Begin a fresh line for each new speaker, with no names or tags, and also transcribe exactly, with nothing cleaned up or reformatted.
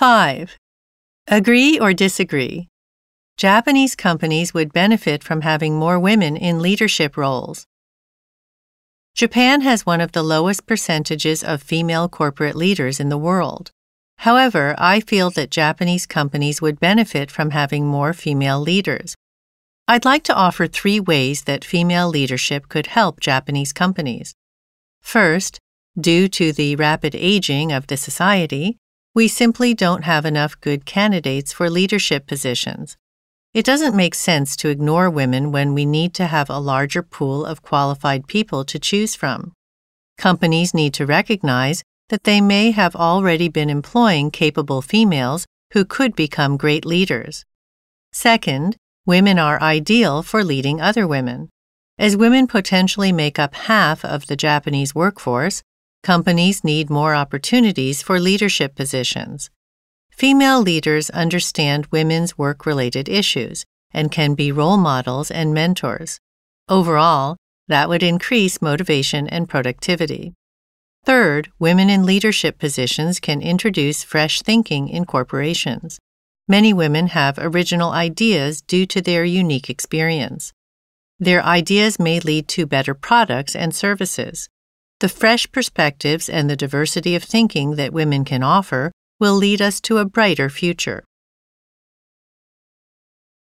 five. Agree or disagree? Japanese companies would benefit from having more women in leadership roles. Japan has one of the lowest percentages of female corporate leaders in the world. However, I feel that Japanese companies would benefit from having more female leaders. I'd like to offer three ways that female leadership could help Japanese companies. First, due to the rapid aging of the society, we simply don't have enough good candidates for leadership positions. It doesn't make sense to ignore women when we need to have a larger pool of qualified people to choose from. Companies need to recognize that they may have already been employing capable females who could become great leaders. Second, women are ideal for leading other women. As women potentially make up half of the Japanese workforce, companies need more opportunities for leadership positions. Female leaders understand women's work-related issues and can be role models and mentors. Overall, that would increase motivation and productivity. Third, women in leadership positions can introduce fresh thinking in corporations. Many women have original ideas due to their unique experience. Their ideas may lead to better products and services. The fresh perspectives and the diversity of thinking that women can offer will lead us to a brighter future.